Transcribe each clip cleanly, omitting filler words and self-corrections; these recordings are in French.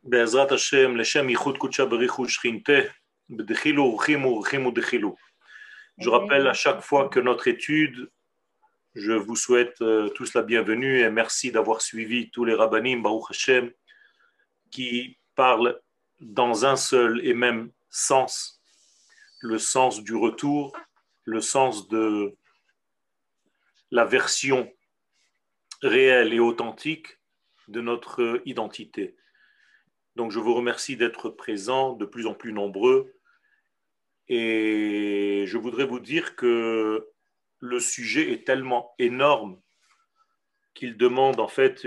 בעזרת השם, לשם ייחוד קודשה בריחו שכינתה, בדחילו ורחימו ורחימו דחילו. Je rappelle à chaque fois que notre étude, je vous souhaite tous la bienvenue et merci d'avoir suivi tous les rabbanim, Baruch Hashem, qui parlent dans un seul et même sens, le sens du retour, le sens de la version réelle et authentique de notre identité. Donc je vous remercie d'être présents, de plus en plus nombreux, et je voudrais vous dire que le sujet est tellement énorme qu'il demande en fait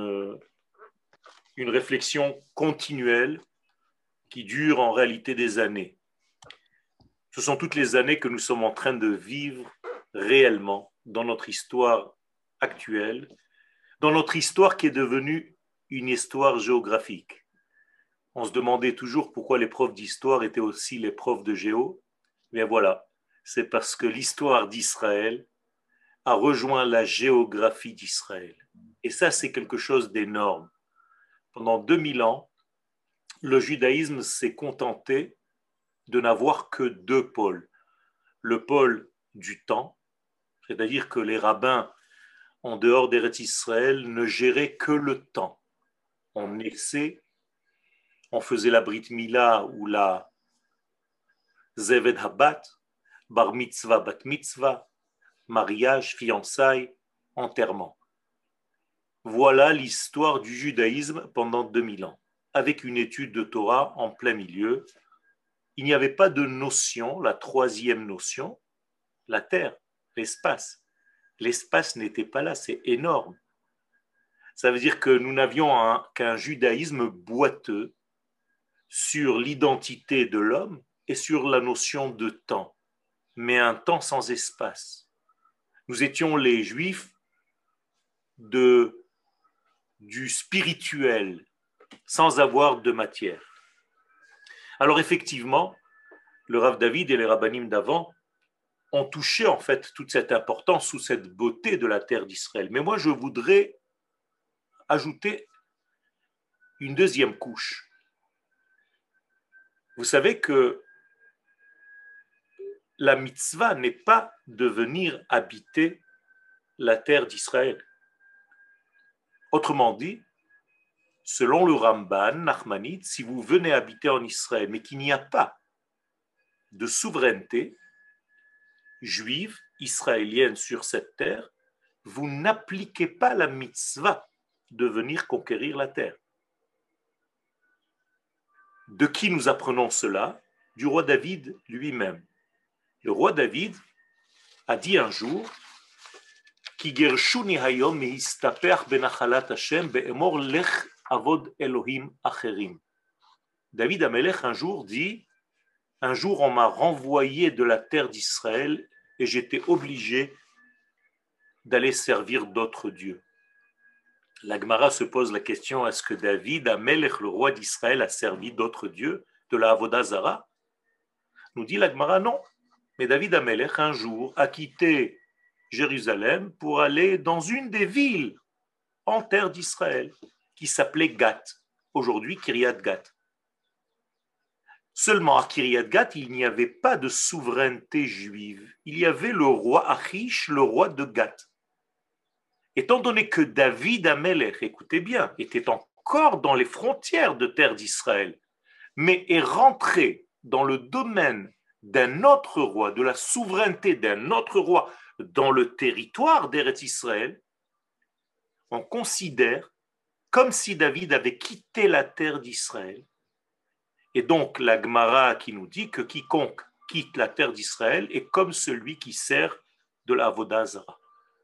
une réflexion continuelle qui dure en réalité des années. Ce sont toutes les années que nous sommes en train de vivre réellement dans notre histoire actuelle, dans notre histoire qui est devenue une histoire géographique. On se demandait toujours pourquoi les profs d'histoire étaient aussi les profs de géo. Mais voilà, c'est parce que l'histoire d'Israël a rejoint la géographie d'Israël. Et ça, c'est quelque chose d'énorme. Pendant 2000 ans, le judaïsme s'est contenté de n'avoir que deux pôles. Le pôle du temps, c'est-à-dire que les rabbins, en dehors d'Eretz Israël, ne géraient que le temps. On naissait, on faisait la Brit Mila ou la Zeved Habat, Bar Mitzvah, Bat Mitzvah, mariage, fiançailles, enterrement. Voilà l'histoire du judaïsme pendant 2000 ans, avec une étude de Torah en plein milieu. Il n'y avait pas de notion, la troisième notion, la terre, l'espace. L'espace n'était pas là, c'est énorme. Ça veut dire que nous n'avions qu'un judaïsme boiteux sur l'identité de l'homme et sur la notion de temps, mais un temps sans espace. Nous étions les juifs du spirituel, sans avoir de matière. Alors effectivement, le Rav David et les rabbanim d'avant ont touché en fait toute cette importance sous cette beauté de la terre d'Israël. Mais moi, je voudrais ajouter une deuxième couche. Vous savez que la mitzvah n'est pas de venir habiter la terre d'Israël. Autrement dit, selon le Ramban Nachmanide, si vous venez habiter en Israël, mais qu'il n'y a pas de souveraineté juive, israélienne sur cette terre, vous n'appliquez pas la mitzvah de venir conquérir la terre. De qui nous apprenons cela? Du roi David lui-même. Le roi David a dit un jour Ki gershuni hayom meistaper benachalat Hashem be'emor lech avod Elohim acherim. David Amelech un jour dit un jour on m'a renvoyé de la terre d'Israël et j'étais obligé d'aller servir d'autres dieux. La Gemara se pose la question, est-ce que David Amelech, le roi d'Israël, a servi d'autres dieux de la Avodah Zara? Nous dit la Gemara non. Mais David Amelech un jour a quitté Jérusalem pour aller dans une des villes en terre d'Israël qui s'appelait Gath, aujourd'hui Kiryat Gath. Seulement à Kiryat Gath, il n'y avait pas de souveraineté juive. Il y avait le roi Achish, le roi de Gath. Étant donné que David Amelech, écoutez bien, était encore dans les frontières de terre d'Israël, mais est rentré dans le domaine d'un autre roi, de la souveraineté d'un autre roi dans le territoire d'Eretz Israël, on considère comme si David avait quitté la terre d'Israël. Et donc la Gemara qui nous dit que quiconque quitte la terre d'Israël est comme celui qui sert de la Avodah Zara.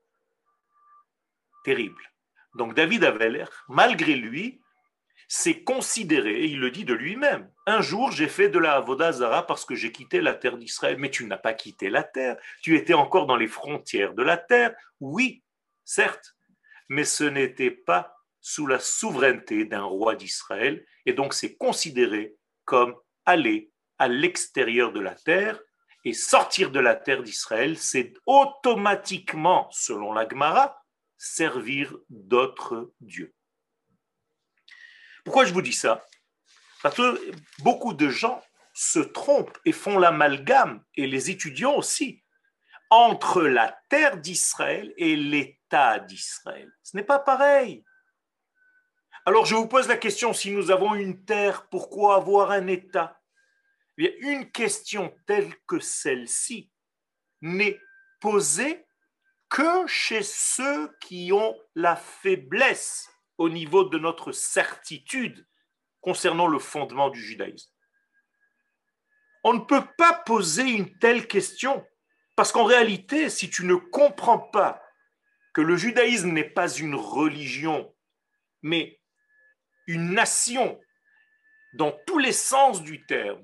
Terrible. Donc David Amelech, malgré lui, s'est considéré, et il le dit de lui-même, un jour j'ai fait de la Avodah Zara parce que j'ai quitté la terre d'Israël. Mais tu n'as pas quitté la terre, tu étais encore dans les frontières de la terre, oui, certes, mais ce n'était pas sous la souveraineté d'un roi d'Israël, et donc c'est considéré comme aller à l'extérieur de la terre, et sortir de la terre d'Israël, c'est automatiquement, selon la Gemara, servir d'autres dieux. Pourquoi je vous dis ça? Parce que beaucoup de gens se trompent et font l'amalgame, et les étudiants aussi, entre la terre d'Israël et l'État d'Israël. Ce n'est pas pareil. Alors je vous pose la question, si nous avons une terre, pourquoi avoir un État? Eh bien, une question telle que celle-ci n'est posée que chez ceux qui ont la faiblesse au niveau de notre certitude concernant le fondement du judaïsme. On ne peut pas poser une telle question parce qu'en réalité, si tu ne comprends pas que le judaïsme n'est pas une religion, mais une nation dans tous les sens du terme,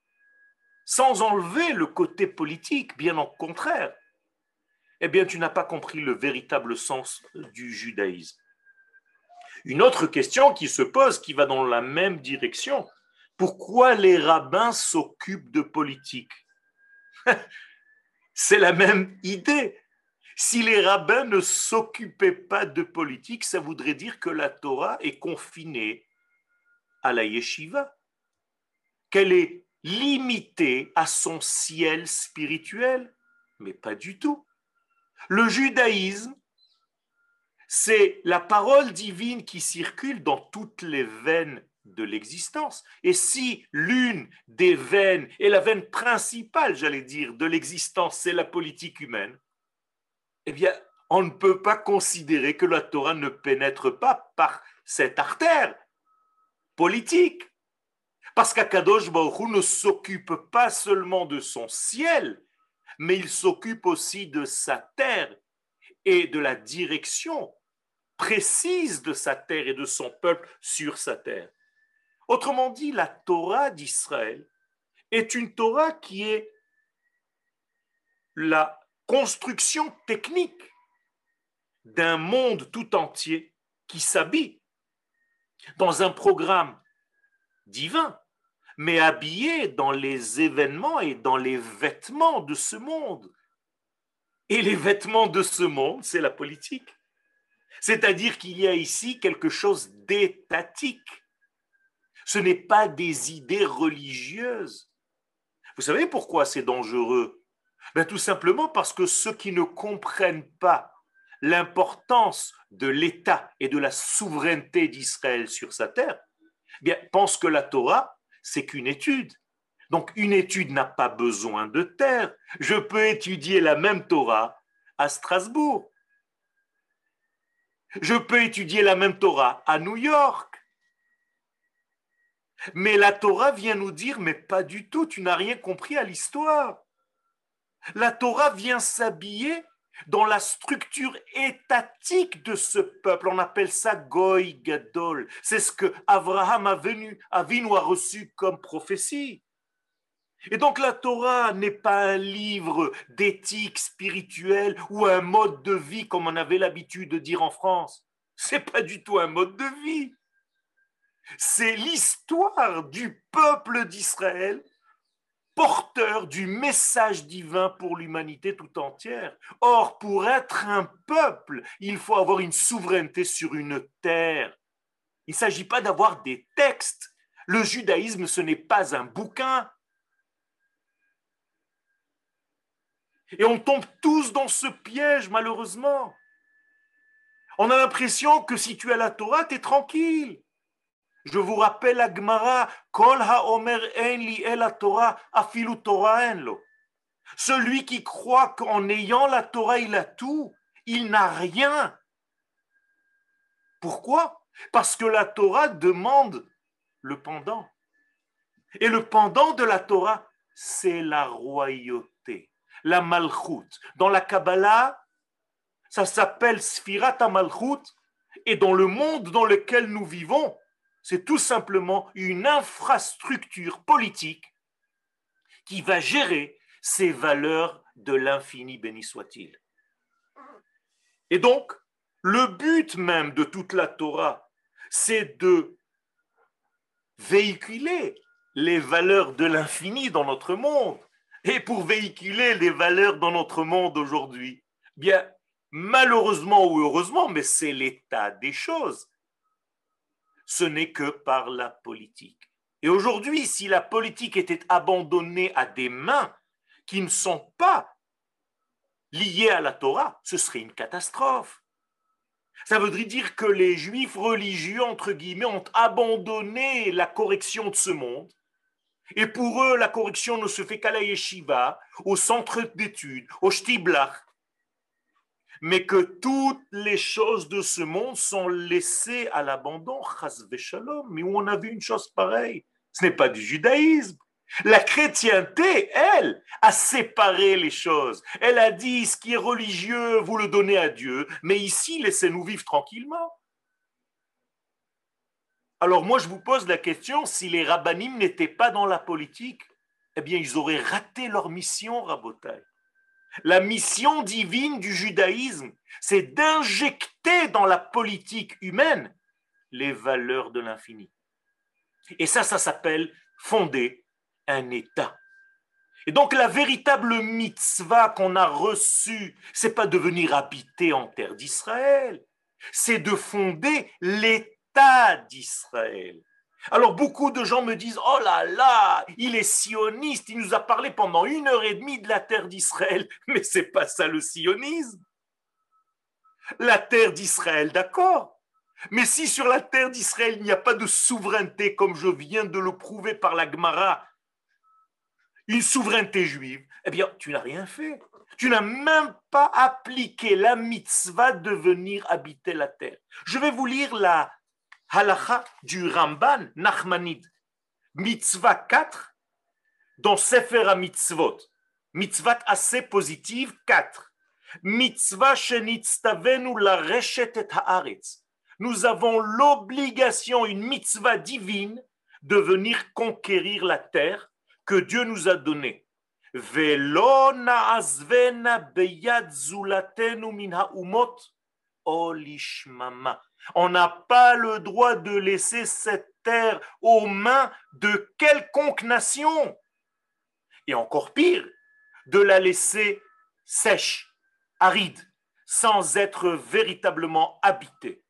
sans enlever le côté politique, bien au contraire, eh bien tu n'as pas compris le véritable sens du judaïsme. Une autre question qui se pose, qui va dans la même direction, pourquoi les rabbins s'occupent de politique? C'est la même idée. Si les rabbins ne s'occupaient pas de politique, ça voudrait dire que la Torah est confinée à la yeshiva, qu'elle est limitée à son ciel spirituel, mais pas du tout. Le judaïsme, c'est la parole divine qui circule dans toutes les veines de l'existence. Et si l'une des veines, et la veine principale, j'allais dire, de l'existence, c'est la politique humaine, eh bien, on ne peut pas considérer que la Torah ne pénètre pas par cette artère politique. Parce qu'Akadosh Baruch Hu ne s'occupe pas seulement de son ciel, mais il s'occupe aussi de sa terre et de la direction précise de sa terre et de son peuple sur sa terre. Autrement dit, la Torah d'Israël est une Torah qui est la construction technique d'un monde tout entier qui s'habille dans un programme divin, mais habillé dans les événements et dans les vêtements de ce monde. Et les vêtements de ce monde, c'est la politique. C'est-à-dire qu'il y a ici quelque chose d'étatique. Ce n'est pas des idées religieuses. Vous savez pourquoi c'est dangereux? Ben, tout simplement parce que ceux qui ne comprennent pas l'importance de l'État et de la souveraineté d'Israël sur sa terre, bien, pensent que la Torah, c'est qu'une étude. Donc, une étude n'a pas besoin de terre. Je peux étudier la même Torah à Strasbourg. Je peux étudier la même Torah à New York. Mais la Torah vient nous dire, mais pas du tout, tu n'as rien compris à l'histoire. La Torah vient s'habiller dans la structure étatique de ce peuple. On appelle ça Goy Gadol. C'est ce que Abraham Avinu a reçu comme prophétie. Et donc la Torah n'est pas un livre d'éthique spirituelle ou un mode de vie comme on avait l'habitude de dire en France. C'est pas du tout un mode de vie. C'est l'histoire du peuple d'Israël, porteur du message divin pour l'humanité tout entière. Or, pour être un peuple, il faut avoir une souveraineté sur une terre. Il ne s'agit pas d'avoir des textes. Le judaïsme, ce n'est pas un bouquin. Et on tombe tous dans ce piège, malheureusement. On a l'impression que si tu as la Torah, tu es tranquille. Je vous rappelle la Gemara, Kol haomer en li el Torah, afilu Torah en lo. Celui qui croit qu'en ayant la Torah, il a tout, il n'a rien. Pourquoi? Parce que la Torah demande le pendant. Et le pendant de la Torah, c'est la royauté, la malchut. Dans la Kabbalah, ça s'appelle Sfirat HaMalchut, et dans le monde dans lequel nous vivons, c'est tout simplement une infrastructure politique qui va gérer ces valeurs de l'infini, béni soit-il. Et donc, le but même de toute la Torah, c'est de véhiculer les valeurs de l'infini dans notre monde. Et pour véhiculer les valeurs dans notre monde aujourd'hui, bien, malheureusement ou heureusement, mais c'est l'état des choses, ce n'est que par la politique. Et aujourd'hui, si la politique était abandonnée à des mains qui ne sont pas liées à la Torah, ce serait une catastrophe. Ça voudrait dire que les juifs religieux, entre guillemets, ont abandonné la correction de ce monde. Et pour eux, la correction ne se fait qu'à la yeshiva, au centre d'études, au shtiblach. Mais que toutes les choses de ce monde sont laissées à l'abandon, chas v'shalom. Mais où on a vu une chose pareille? Ce n'est pas du judaïsme. La chrétienté, elle, a séparé les choses. Elle a dit, ce qui est religieux, vous le donnez à Dieu, mais ici, laissez-nous vivre tranquillement. Alors moi, je vous pose la question, si les rabbinim n'étaient pas dans la politique, eh bien, ils auraient raté leur mission, Rabotai. La mission divine du judaïsme, c'est d'injecter dans la politique humaine les valeurs de l'infini. Et ça s'appelle fonder un État. Et donc la véritable mitzvah qu'on a reçue, c'est pas de venir habiter en terre d'Israël, c'est de fonder l'État d'Israël. Alors beaucoup de gens me disent, oh là là, il est sioniste, il nous a parlé pendant 1 heure et demie de la terre d'Israël, mais c'est pas ça le sionisme. La terre d'Israël, d'accord, mais si sur la terre d'Israël il n'y a pas de souveraineté, comme je viens de le prouver par la Gemara, une souveraineté juive, eh bien, tu n'as rien fait. Tu n'as même pas appliqué la mitzvah de venir habiter la terre. Je vais vous lire la halacha du Ramban Nachmanide, mitzvah 4, dans Sefer HaMitzvot. Mitzvah assez positive 4. Mitzvah shenitztavenu lareshet et haaretz. Nous avons l'obligation, une mitzvah divine, de venir conquérir la terre que Dieu nous a donnée. Velo na'azvena beyad zulatenu min ha'umot olishmama. On n'a pas le droit de laisser cette terre aux mains de quelconque nation. Et encore pire, de la laisser sèche, aride, sans être véritablement habitée.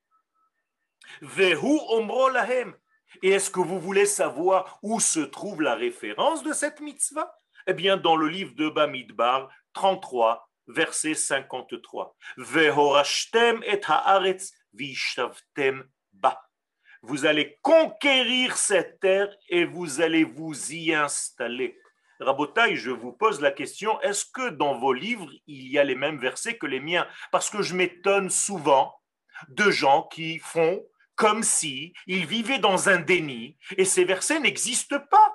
Vehu omro lahem. Et est-ce que vous voulez savoir où se trouve la référence de cette mitzvah? Eh bien, dans le livre de Bamidbar 33, verset 53. Vehorashtem et haaretz vishavtem ba. Vous allez conquérir cette terre et vous allez vous y installer. Rabotai, je vous pose la question, est-ce que dans vos livres, il y a les mêmes versets que les miens? Parce que je m'étonne souvent de gens qui font comme si ils vivaient dans un déni et ces versets n'existent pas.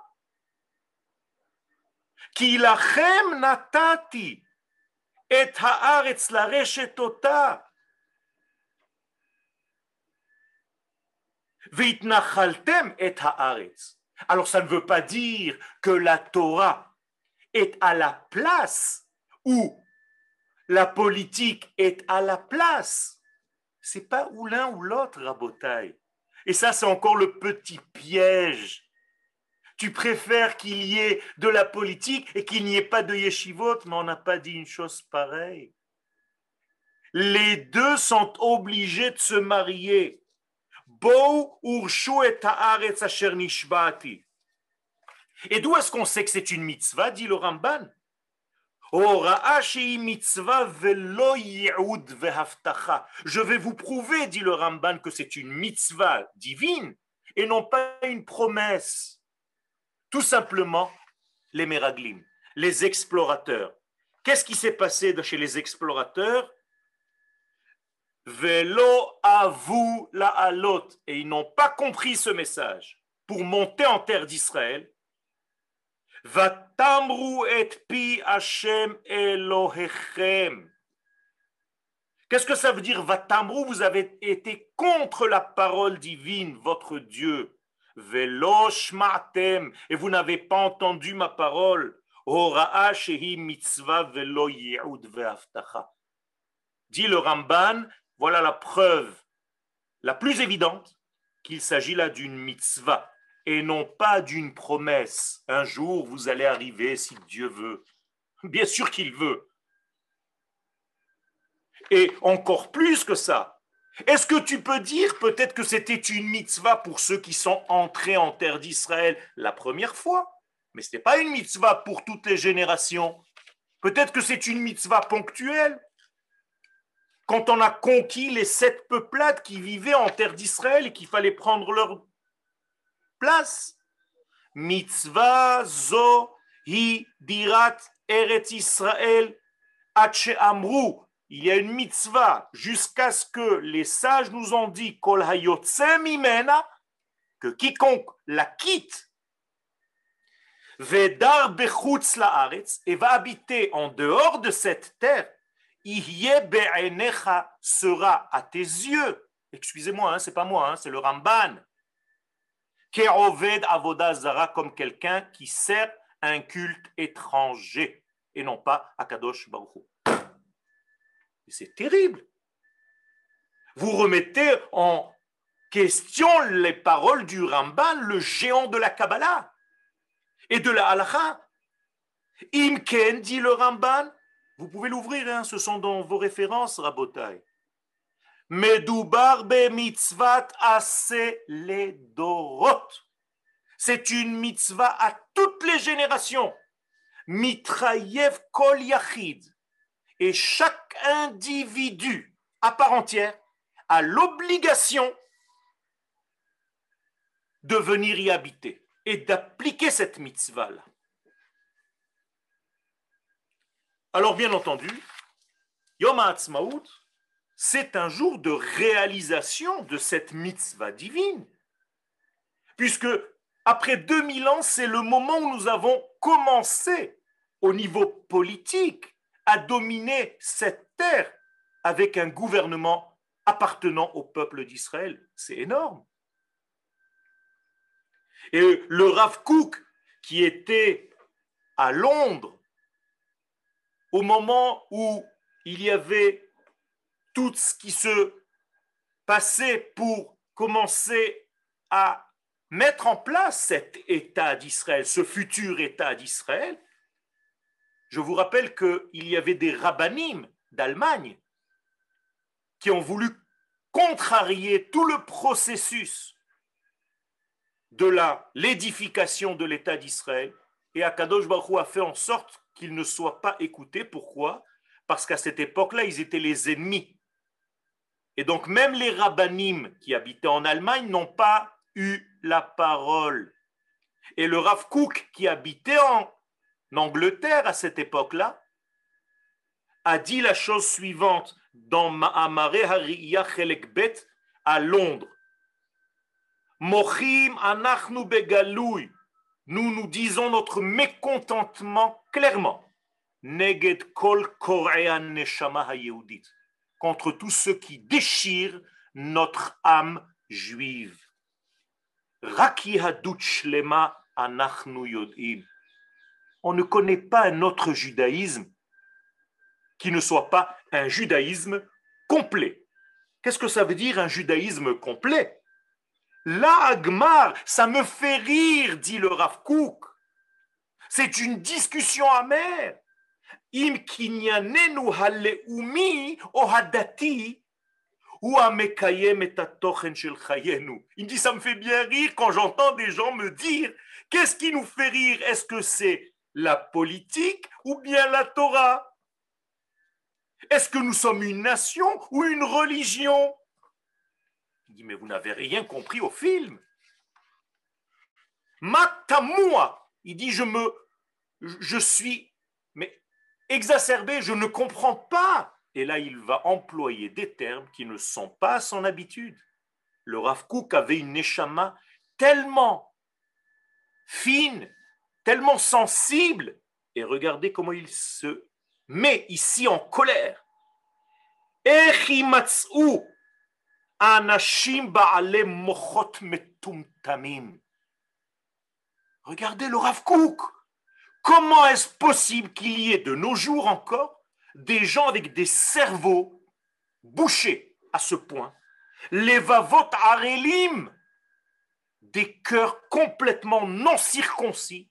Ki lachem natati et haaretz lareshet ota veitnachaltem et haaretz. Alors ça ne veut pas dire que la Torah est à la place ou la politique est à la place. C'est pas ou l'un ou l'autre, Rabotai. Et ça, c'est encore le petit piège. Tu préfères qu'il y ait de la politique et qu'il n'y ait pas de yeshivot, mais on n'a pas dit une chose pareille. Les deux sont obligés de se marier. Bo urshu et haaretz asher nishbati. Et d'où est-ce qu'on sait que c'est une mitzvah, dit le Ramban? Je vais vous prouver, dit le Ramban, que c'est une mitzvah divine et non pas une promesse. Tout simplement, les meraglim, les explorateurs. Qu'est-ce qui s'est passé chez les explorateurs? Velo avu la alot. Et ils n'ont pas compris ce message. Pour monter en terre d'Israël, Vatamru et pi Hashem Elohechem. Qu'est-ce que ça veut dire Vatamru? Vous avez été contre la parole divine, votre Dieu. Velo shma'tem. Et vous n'avez pas entendu ma parole. Hora'a shehi mitzvah velo yi'ud ve'aftacha. Dit le Ramban, voilà la preuve la plus évidente qu'il s'agit là d'une mitzvah et non pas d'une promesse. Un jour, vous allez arriver si Dieu veut. Bien sûr qu'il veut. Et encore plus que ça, Est-ce que tu peux dire peut-être que c'était une mitzvah pour ceux qui sont entrés en terre d'Israël la première fois, mais ce n'est pas une mitzvah pour toutes les générations. Peut-être que c'est une mitzvah ponctuelle. Quand on a conquis les 7 peuplades qui vivaient en terre d'Israël et qu'il fallait prendre leur place. Mitzvah zo hi dirat Eretz Israël atche amru. Il y a une mitzvah jusqu'à ce que les sages nous ont dit kol hayotse mimena, que quiconque la quitte vedar bechutz laaretz, et va habiter en dehors de cette terre, ihye be'enecha, sera à tes yeux, excusez-moi, hein, c'est pas moi, hein, c'est le Ramban, ke'oved avodah zara, comme quelqu'un qui sert un culte étranger et non pas à Kadosh Baruch Hu. C'est terrible. Vous remettez en question les paroles du Ramban, le géant de la Kabbalah et de la Halakha. Imken, dit le Ramban, vous pouvez l'ouvrir, hein, ce sont dans vos références, Rabotai. Medubar be mitzvat ase ledorot. C'est une mitzvah à toutes les générations. Mitrayev kol yachid. Et chaque individu à part entière a l'obligation de venir y habiter et d'appliquer cette mitzvah-là. Alors bien entendu, Yom HaAtzmaut, c'est un jour de réalisation de cette mitzvah divine. Puisque après 2000 ans, c'est le moment où nous avons commencé au niveau politique à dominer cette terre avec un gouvernement appartenant au peuple d'Israël. C'est énorme. Et le Rav Kook, qui était à Londres, au moment où il y avait tout ce qui se passait pour commencer à mettre en place cet État d'Israël, ce futur État d'Israël, je vous rappelle qu'il y avait des rabbinim d'Allemagne qui ont voulu contrarier tout le processus de l'édification de l'État d'Israël, et Akadosh Baruch Hu a fait en sorte qu'ils ne soient pas écoutés. Pourquoi? Parce qu'à cette époque-là, ils étaient les ennemis. Et donc même les rabbinim qui habitaient en Allemagne n'ont pas eu la parole. Et le Rav Kook, qui habitait en Angleterre à cette époque-là, a dit la chose suivante dans Ma'amare Hariyah Chelek Bet à Londres. Mochim anachnu begalouy. Nous disons notre mécontentement clairement. Neged kol korean neshama hayehudit. Contre tous ceux qui déchirent notre âme juive. Rak yahadut shlema anachnu yodim. On ne connaît pas un autre judaïsme qui ne soit pas un judaïsme complet. Qu'est-ce que ça veut dire un judaïsme complet? La Agmar, ça me fait rire, dit le Rav Kook. C'est une discussion amère. Im kinyanenu haleumi o hadati ou amekayem et atochen shel chayenu. Il me dit, ça me fait bien rire quand j'entends des gens me dire, qu'est-ce qui nous fait rire? Est-ce que c'est la politique ou bien la Torah? Est-ce que nous sommes une nation ou une religion? Il dit, mais vous n'avez rien compris au film. Matamoua, il dit, je suis mais exacerbé, je ne comprends pas. Et là, il va employer des termes qui ne sont pas à son habitude. Le Rav Kook avait une neshama tellement fine, tellement sensible. Et regardez comment il se met ici en colère. Echimatzou anashim ba'ale mochot metumtamim. Regardez le Rav Kook. Comment est-ce possible qu'il y ait de nos jours encore des gens avec des cerveaux bouchés à ce point, les vavot arelim, des cœurs complètement non circoncis,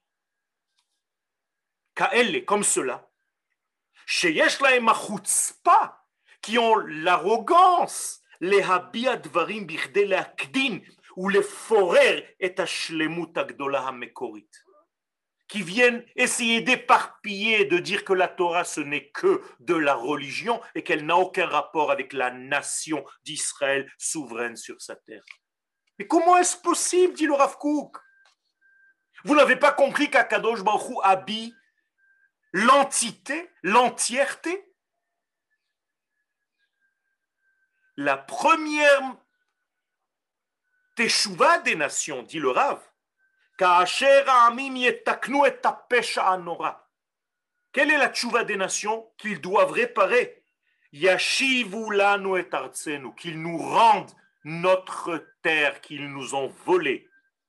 kaelle, comme cela, sheyesh lahem chutzpah, qui ont l'arrogance, להביע דברים בכדי להקדין ולפורר את השלמות הגדולה המקורית. Qui viennent essayer d'éparpiller, de dire que la Torah ce n'est que de la religion et qu'elle n'a aucun rapport avec la nation d'Israël souveraine sur sa terre. Mais comment est-ce possible, dit le Rav Kook? Vous n'avez pas compris qu'Akadosh Baruch Hu habille l'entité, l'entièreté? La première teshuva des nations, dit le Rav, quelle est la tchouva des nations qu'ils doivent réparer? Yashivu lanu et artsenu, qu'ils nous rendent notre terre qu'ils nous ont volée.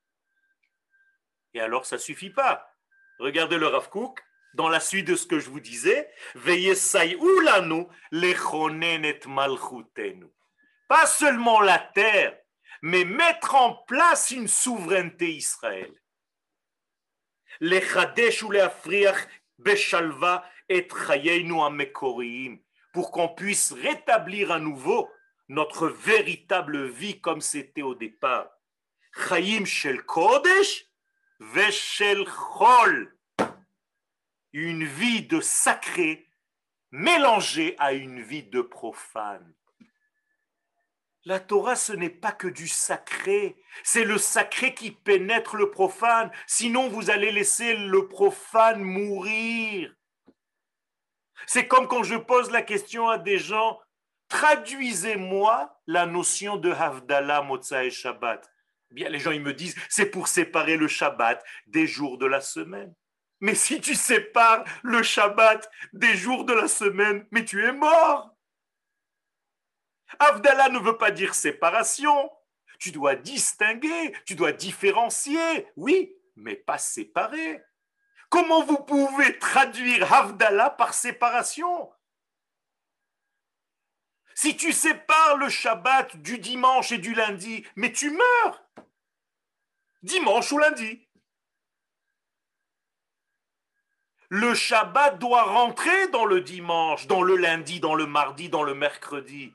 Et alors ça suffit pas. Regardez le Rav Kook, dans la suite de ce que je vous disais, Veyesayu lanu lechonen et malchutenu. Pas seulement la terre, mais mettre en place une souveraineté Israël. Lechadesh ou leafriach beshalva et chayenu amekoriyim, pour qu'on puisse rétablir à nouveau notre véritable vie comme c'était au départ. Chayim shel kodesh veshel chol, une vie de sacré mélangée à une vie de profane. La Torah, ce n'est pas que du sacré, c'est le sacré qui pénètre le profane, sinon vous allez laisser le profane mourir. C'est comme quand je pose la question à des gens, traduisez-moi la notion de Havdalah, Motza et Shabbat. Bien, les gens ils me disent, c'est pour séparer le Shabbat des jours de la semaine. Mais si tu sépares le Shabbat des jours de la semaine, mais tu es mort. Havdalah ne veut pas dire séparation. Tu dois distinguer, tu dois différencier, oui, mais pas séparer. Comment vous pouvez traduire Havdalah par séparation? Si tu sépares le Shabbat du dimanche et du lundi, mais tu meurs. Dimanche ou lundi. Le Shabbat doit rentrer dans le dimanche, dans le lundi, dans le mardi, dans le mercredi.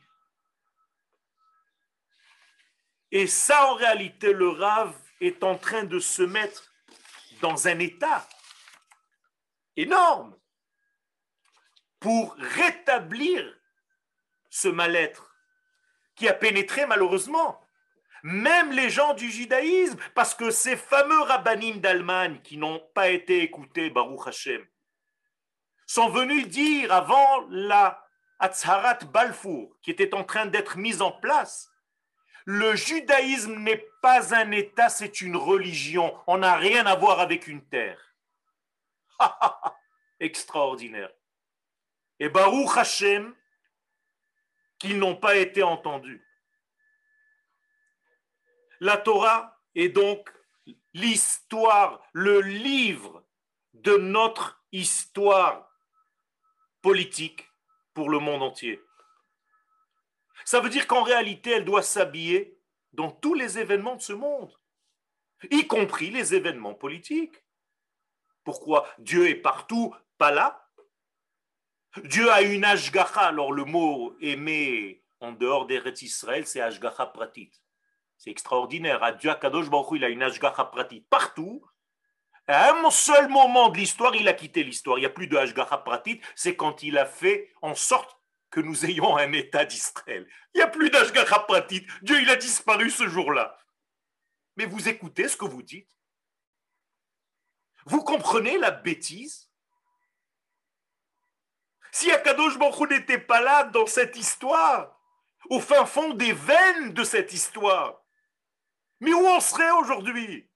Et ça, en réalité, le Rav est en train de se mettre dans un état énorme pour rétablir ce mal-être qui a pénétré malheureusement même les gens du judaïsme, parce que ces fameux rabbanim d'Allemagne qui n'ont pas été écoutés, Baruch Hashem, sont venus dire avant la Hatzarat Balfour, qui était en train d'être mise en place, le judaïsme n'est pas un État, c'est une religion. On n'a rien à voir avec une terre. Extraordinaire. Et Baruch Hashem, qu'ils n'ont pas été entendus. La Torah est donc l'histoire, le livre de notre histoire politique pour le monde entier. Ça veut dire qu'en réalité, elle doit s'habiller dans tous les événements de ce monde, y compris les événements politiques. Pourquoi? Dieu est partout, pas là. Dieu a une Ashgacha. Alors le mot aimé en dehors d'Eretz Israël, c'est Ashgacha pratit. C'est extraordinaire. À Dieu, Kadosh Baruch Hu, il a une Ashgacha pratit partout. À un seul moment de l'histoire, il a quitté l'histoire. Il n'y a plus de Ashgacha pratit. C'est quand il a fait en sorte que nous ayons un État d'Israël. Il n'y a plus d'Ashgacha pratit. Dieu, il a disparu ce jour-là. Mais vous écoutez ce que vous dites? Vous comprenez la bêtise? Si Akadosh Baruch Hu n'était pas là dans cette histoire, au fin fond des veines de cette histoire, mais où on serait aujourd'hui?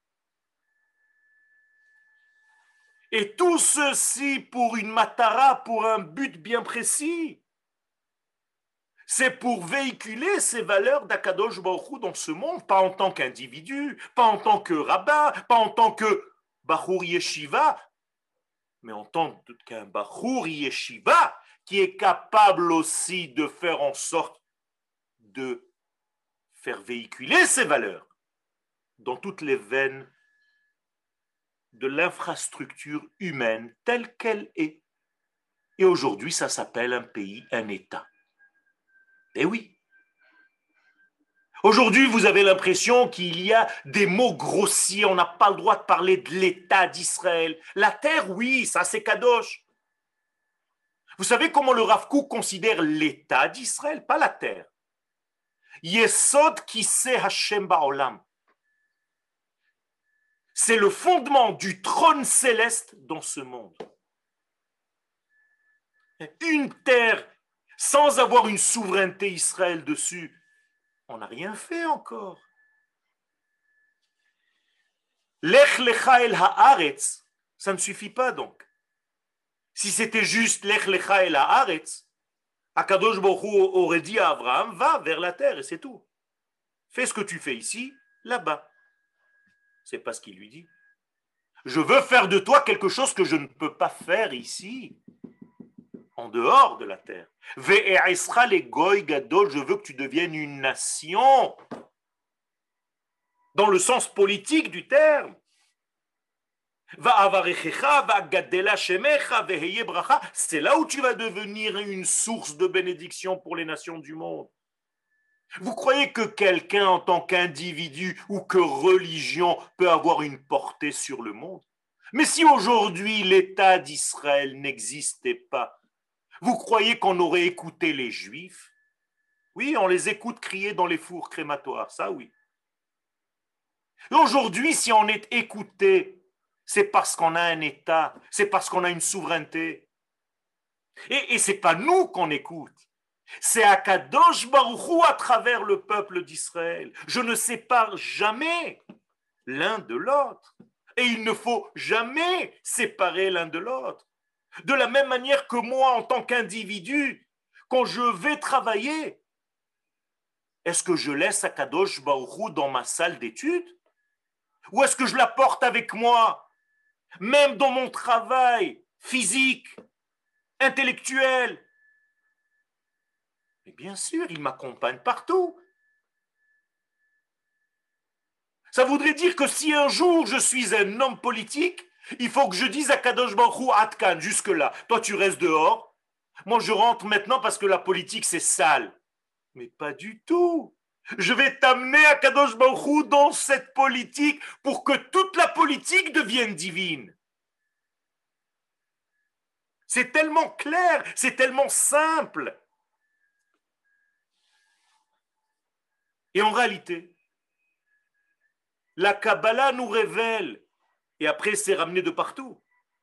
Et tout ceci pour une matara, pour un but bien précis. C'est pour véhiculer ces valeurs d'Akadosh Baruch Hu dans ce monde, pas en tant qu'individu, pas en tant que rabbin, pas en tant que Bachour Yeshiva, mais en tant qu'un Bachour Yeshiva qui est capable aussi de faire en sorte de faire véhiculer ces valeurs dans toutes les veines de l'infrastructure humaine telle qu'elle est. Et aujourd'hui, ça s'appelle un pays, un État. Eh oui. Aujourd'hui, vous avez l'impression qu'il y a des mots grossiers, on n'a pas le droit de parler de l'État d'Israël. La terre, oui, ça c'est kadosh. Vous savez comment le Rav Kook considère l'État d'Israël, pas la terre. Yesod Kiseh Hashem Ba'olam. C'est le fondement du trône céleste dans ce monde. Une terre sans avoir une souveraineté Israël dessus, on n'a rien fait encore. Lech lecha el haaretz, ça ne suffit pas donc. Si c'était juste Lech lecha el haaretz, Akadosh Baruch Hu aurait dit à Abraham, va vers la terre et c'est tout. Fais ce que tu fais ici, là-bas. C'est pas ce qu'il lui dit. Je veux faire de toi quelque chose que je ne peux pas faire ici, en dehors de la terre. Ve'e'esra le goy gadol, je veux que tu deviennes une nation, dans le sens politique du terme. C'est là où tu vas devenir une source de bénédiction pour les nations du monde. Vous croyez que quelqu'un en tant qu'individu ou que religion peut avoir une portée sur le monde? Mais si aujourd'hui l'État d'Israël n'existait pas, vous croyez qu'on aurait écouté les Juifs? Oui, on les écoute crier dans les fours crématoires, ça oui. Et aujourd'hui, si on est écouté, c'est parce qu'on a un État, c'est parce qu'on a une souveraineté. Et ce n'est pas nous qu'on écoute. C'est Akadosh Baruch Hu à travers le peuple d'Israël. Je ne sépare jamais l'un de l'autre. Et il ne faut jamais séparer l'un de l'autre. De la même manière que moi, en tant qu'individu, quand je vais travailler, est-ce que je laisse Akadosh Baruch Hu dans ma salle d'études? Ou est-ce que je la porte avec moi, même dans mon travail physique, intellectuel? Mais bien sûr, il m'accompagne partout. Ça voudrait dire que si un jour je suis un homme politique, il faut que je dise à Kadosh Baruch Hu, Atkan, jusque-là. Toi, tu restes dehors. Moi, je rentre maintenant parce que la politique, c'est sale. Mais pas du tout. Je vais t'amener à Kadosh Baruch Hu dans cette politique pour que toute la politique devienne divine. C'est tellement clair, c'est tellement simple. Et en réalité, la Kabbalah nous révèle, et après c'est ramené de partout,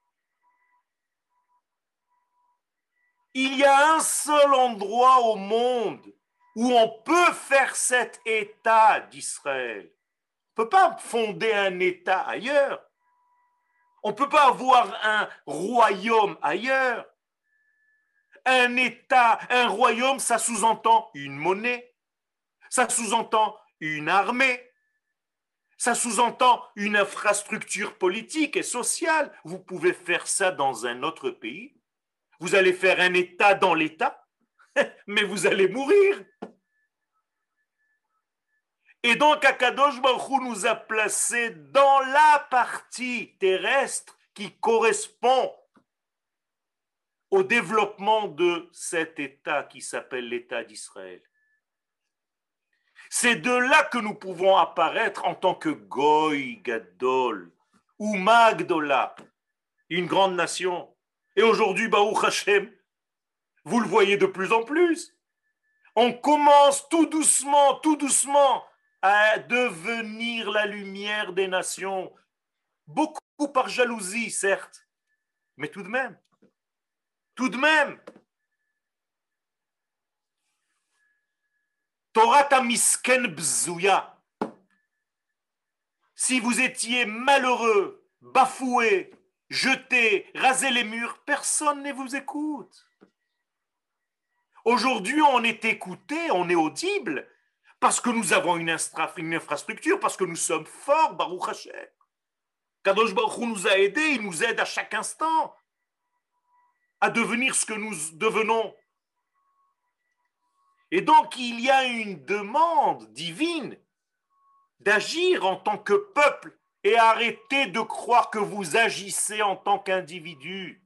il y a un seul endroit au monde où on peut faire cet État d'Israël. On ne peut pas fonder un État ailleurs. On ne peut pas avoir un royaume ailleurs. Un État, un royaume, ça sous-entend une monnaie, ça sous-entend une armée, ça sous-entend une infrastructure politique et sociale. Vous pouvez faire ça dans un autre pays. Vous allez faire un État dans l'État, mais vous allez mourir. Et donc, Akadosh Baruch Hu nous a placés dans la partie terrestre qui correspond au développement de cet État qui s'appelle l'État d'Israël. C'est de là que nous pouvons apparaître en tant que Goy Gadol ou Magdola, une grande nation. Et aujourd'hui, Baruch Hashem, vous le voyez de plus en plus. On commence tout doucement à devenir la lumière des nations. Beaucoup par jalousie, certes, mais tout de même. Tout de même. Torah misken bzouya. Si vous étiez malheureux, bafoué, jeté, rasé les murs, personne ne vous écoute. Aujourd'hui, on est écouté, on est audible, parce que nous avons une infrastructure, parce que nous sommes forts, Baruch Hashem. Kadosh Baruch Hu nous a aidés, il nous aide à chaque instant à devenir ce que nous devenons. Et donc, il y a une demande divine d'agir en tant que peuple et arrêtez de croire que vous agissez en tant qu'individu.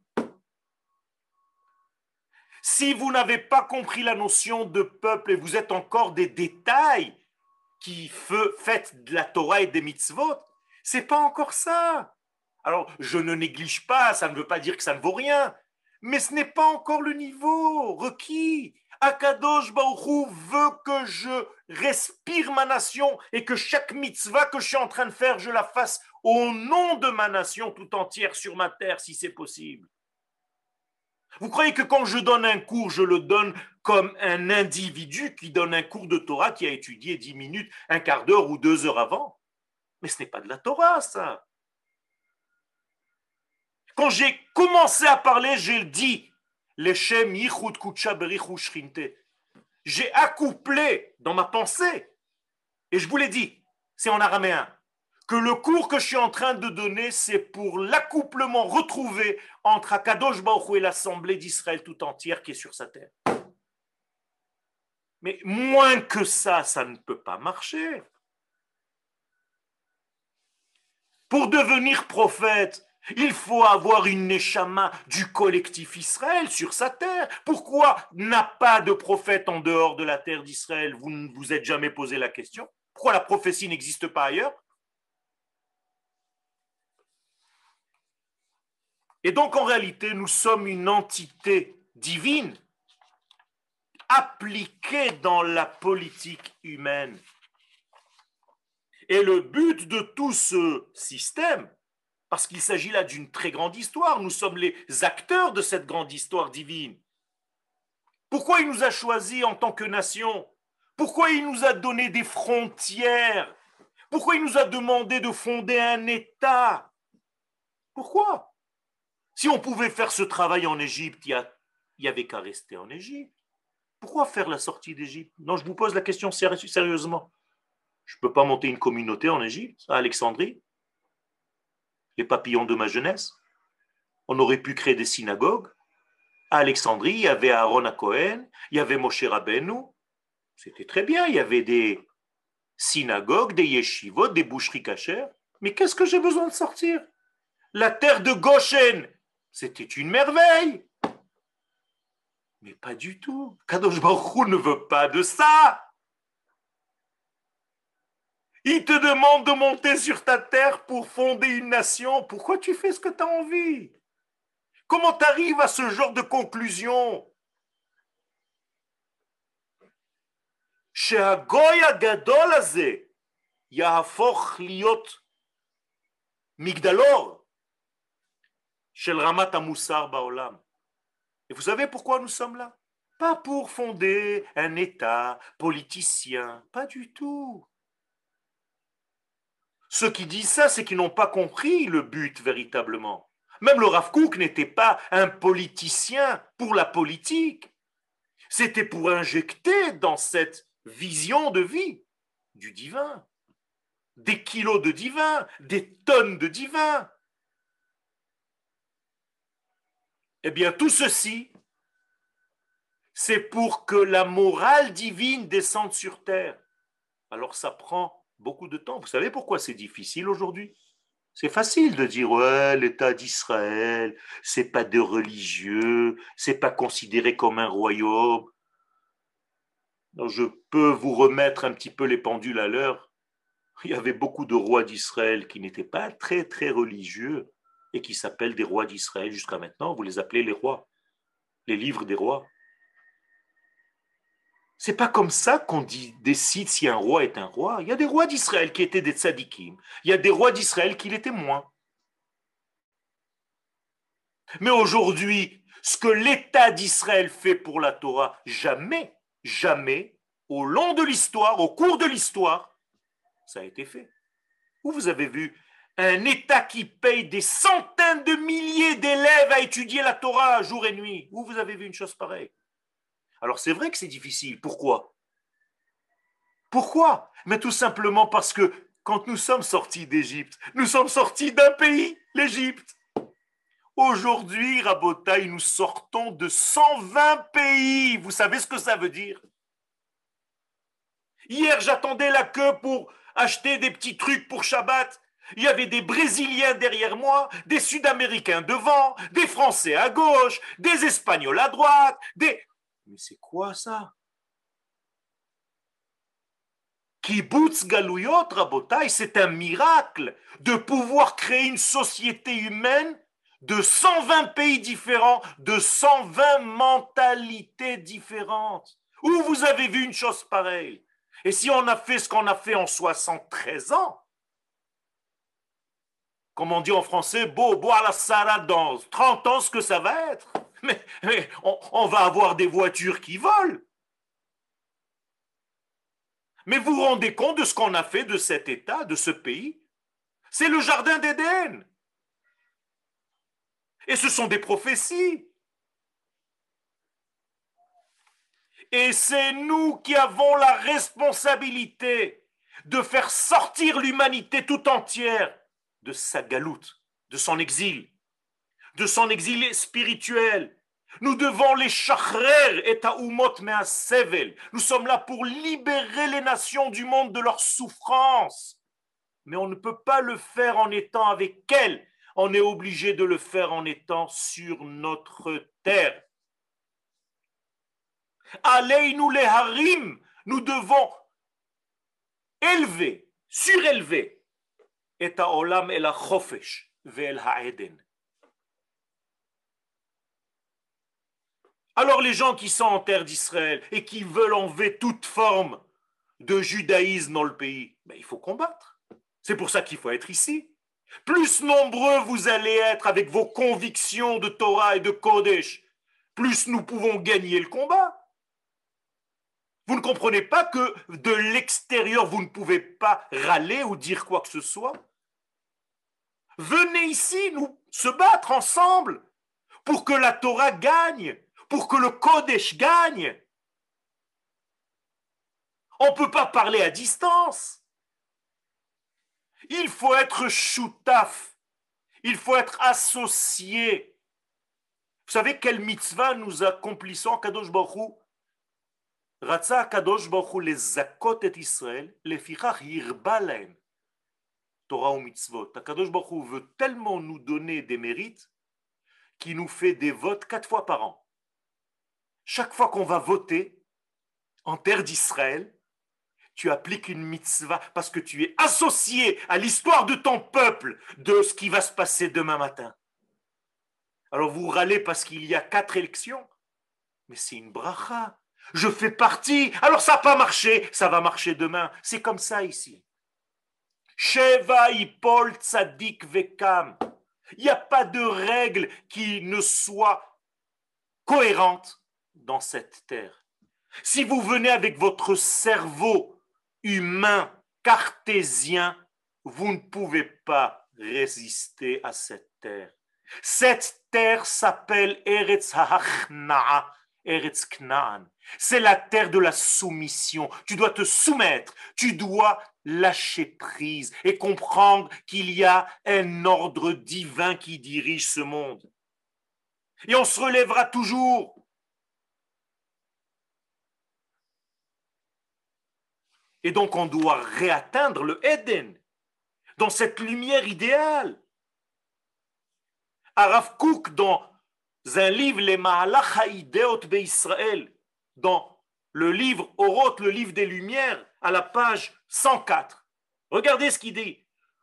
Si vous n'avez pas compris la notion de peuple et vous êtes encore des détails, qui fête de la Torah et des mitzvot. C'est pas encore ça. Alors, je ne néglige pas, ça ne veut pas dire que ça ne vaut rien, mais ce n'est pas encore le niveau requis. Akadosh Baruch Hu veut que je respire ma nation et que chaque mitzvah que je suis en train de faire, je la fasse au nom de ma nation tout entière sur ma terre, si c'est possible. Vous croyez que quand je donne un cours, je le donne comme un individu qui donne un cours de Torah qui a étudié 10 minutes, un quart d'heure ou 2 heures avant? Mais ce n'est pas de la Torah, ça. Quand j'ai commencé à parler, j'ai dit Leshem yichud kutsha berichu shrinte. J'ai accouplé dans ma pensée, et je vous l'ai dit, c'est en araméen, que le cours que je suis en train de donner, c'est pour l'accouplement retrouvé entre Akadosh Baruch Hu et l'Assemblée d'Israël tout entière qui est sur sa terre. Mais moins que ça ne peut pas marcher. Pour devenir prophète, il faut avoir une neshama du collectif Israël sur sa terre. Pourquoi n'a pas de prophète en dehors de la terre d'Israël? Vous ne vous êtes jamais posé la question. Pourquoi la prophétie n'existe pas ailleurs? Et donc, en réalité, nous sommes une entité divine appliquée dans la politique humaine. Et le but de tout ce système, parce qu'il s'agit là d'une très grande histoire, nous sommes les acteurs de cette grande histoire divine. Pourquoi il nous a choisis en tant que nation? Pourquoi il nous a donné des frontières? Pourquoi il nous a demandé de fonder un État? Pourquoi? Si on pouvait faire ce travail en Égypte, il n'y avait qu'à rester en Égypte. Pourquoi faire la sortie d'Égypte? Non, je vous pose la question sérieusement. Je ne peux pas monter une communauté en Égypte, à Alexandrie. Les papillons de ma jeunesse. On aurait pu créer des synagogues. À Alexandrie, il y avait Aaron à Cohen, il y avait Moshe Rabbeinu. C'était très bien, il y avait des synagogues, des yeshivot, des boucheries cachères. Mais qu'est-ce que j'ai besoin de sortir? La terre de Goshen, c'était une merveille. Mais pas du tout. Kadosh Baruch Hu ne veut pas de ça. Il te demande de monter sur ta terre pour fonder une nation. Pourquoi tu fais ce que tu as envie? Comment tu arrives à ce genre de conclusion? שהגוי הגדול הזה יהפוך להיות מגדלור של רמת המוסר בעולם. Et vous savez pourquoi nous sommes là? Pas pour fonder un État politicien, pas du tout. Ceux qui disent ça, c'est qu'ils n'ont pas compris le but véritablement. Même le Rav Kook n'était pas un politicien pour la politique. C'était pour injecter dans cette vision de vie du divin, des kilos de divin, des tonnes de divin. Eh bien, tout ceci, c'est pour que la morale divine descende sur terre. Alors, ça prend beaucoup de temps. Vous savez pourquoi c'est difficile aujourd'hui? C'est facile de dire ouais, l'État d'Israël, c'est pas de religieux, c'est pas considéré comme un royaume. Donc, je peux vous remettre un petit peu les pendules à l'heure. Il y avait beaucoup de rois d'Israël qui n'étaient pas très très religieux et qui s'appellent des rois d'Israël jusqu'à maintenant. Vous les appelez les rois, les livres des rois. C'est pas comme ça qu'on décide si un roi est un roi. Il y a des rois d'Israël qui étaient des tzadikim. Il y a des rois d'Israël qui l'étaient moins. Mais aujourd'hui, ce que l'État d'Israël fait pour la Torah, jamais, jamais, au long de l'histoire, au cours de l'histoire, ça a été fait. Où vous avez vu un État qui paye des centaines de milliers d'élèves à étudier la Torah jour et nuit? Où vous avez vu une chose pareille? Alors c'est vrai que c'est difficile. Pourquoi? Pourquoi? Mais tout simplement parce que quand nous sommes sortis d'Égypte, nous sommes sortis d'un pays, l'Égypte. Aujourd'hui, Rabotaï, nous sortons de 120 pays. Vous savez ce que ça veut dire? Hier, j'attendais la queue pour acheter des petits trucs pour Shabbat. Il y avait des Brésiliens derrière moi, des Sud-Américains devant, des Français à gauche, des Espagnols à droite, des... Mais c'est quoi ça? Kibbutz Galuyot, Rabotai, c'est un miracle de pouvoir créer une société humaine de 120 pays différents, de 120 mentalités différentes. Où vous avez vu une chose pareille? Et si on a fait ce qu'on a fait en 73 ans, comme on dit en français, beau, boire la salade dans 30 ans, ce que ça va être. Mais on va avoir des voitures qui volent. Mais vous vous rendez compte de ce qu'on a fait de cet État, de ce pays? C'est le jardin d'Éden. Et ce sont des prophéties. Et c'est nous qui avons la responsabilité de faire sortir l'humanité tout entière de sa galoute, de son exil spirituel. Nous devons les chachrer et taoumot me'asevel. Nous sommes là pour libérer les nations du monde de leur souffrance. Mais on ne peut pas le faire en étant avec elles. On est obligé de le faire en étant sur notre terre. Aleinu les harim, nous devons élever, surélever, et haolam el hachofesh ve'el ha'eden. Alors les gens qui sont en terre d'Israël et qui veulent enlever toute forme de judaïsme dans le pays, ben, il faut combattre. C'est pour ça qu'il faut être ici. Plus nombreux vous allez être avec vos convictions de Torah et de Kodesh, plus nous pouvons gagner le combat. Vous ne comprenez pas que de l'extérieur, vous ne pouvez pas râler ou dire quoi que ce soit? Venez ici, nous se battre ensemble pour que la Torah gagne, pour que le Kodesh gagne. On ne peut pas parler à distance. Il faut être choutaf, il faut être associé. Vous savez quelle mitzvah nous accomplissons, Kadosh Baruch Hu? Ratza Kadosh Baruch Hu les zakot et Israël, les fichach yirba lahem. Torah ou mitzvot. Kadosh Baruch Hu veut tellement nous donner des mérites qu'il nous fait des votes 4 fois par an. Chaque fois qu'on va voter en terre d'Israël, tu appliques une mitzvah parce que tu es associé à l'histoire de ton peuple, de ce qui va se passer demain matin. Alors vous râlez parce qu'il y a 4 élections, mais c'est une bracha. Je fais partie, alors ça n'a pas marché, ça va marcher demain. C'est comme ça ici. Sheva Ipol Tzadik Vekam. Il n'y a pas de règle qui ne soit cohérente dans cette terre. Si vous venez avec votre cerveau humain, cartésien, vous ne pouvez pas résister à cette terre. Cette terre s'appelle Eretz Ha'achna'a, Eretz Kna'an. C'est la terre de la soumission. Tu dois te soumettre, tu dois lâcher prise et comprendre qu'il y a un ordre divin qui dirige ce monde. Et on se relèvera toujours. Et donc on doit réatteindre le Éden dans cette lumière idéale. Arav Kook, dans un livre, Les Mahalach HaIdeot Be'Israël, dans le livre Oroth, le livre des Lumières, à la page 104. Regardez ce qu'il dit.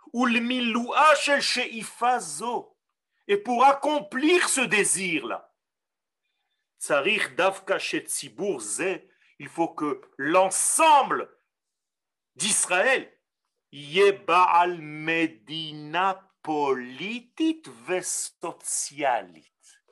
Et pour accomplir ce désir-là, il faut que l'ensemble d'Israël yé Baal Medina politique ve socialite.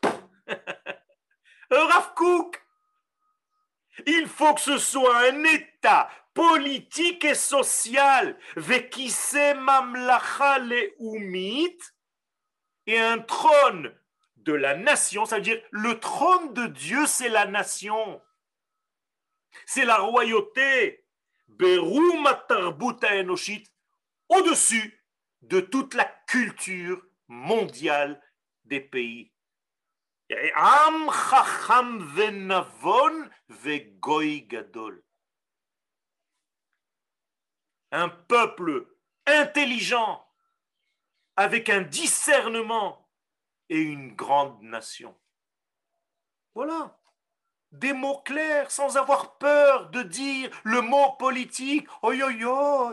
Rav Kook, il faut que ce soit un État politique et social, vekise mamlacha leumit, et un trône de la nation, c'est-à-dire le trône de Dieu, c'est la nation, c'est la royauté, berum atarbuta enoshit, au-dessus de toute la culture mondiale des pays. Am chacham venavon vegoy gadol. Un peuple intelligent, avec un discernement et une grande nation. Voilà. des mots clairs, sans avoir peur de dire le mot politique. Oi, oi, oi.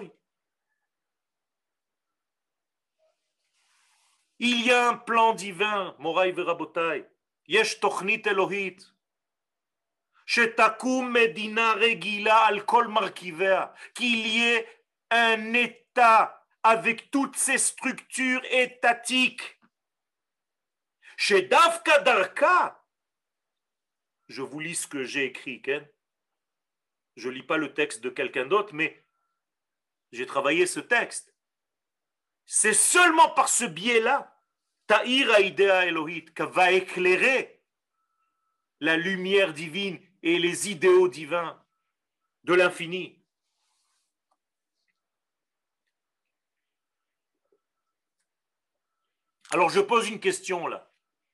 Il y a un plan divin, Moraï Verabotai. Yesh Tochnit Elohit. Shetakum Medina Regila al Kol Markivea. Qu'il y ait un État avec toutes ses structures étatiques. Chez Davka Darka, je vous lis ce que j'ai écrit, Ken. Je ne lis pas le texte de quelqu'un d'autre, mais j'ai travaillé ce texte. C'est seulement par ce biais-là, Ta'ir Aïdea Elohit, que va éclairer la lumière divine et les idéaux divins de l'infini. Alors je pose une question là.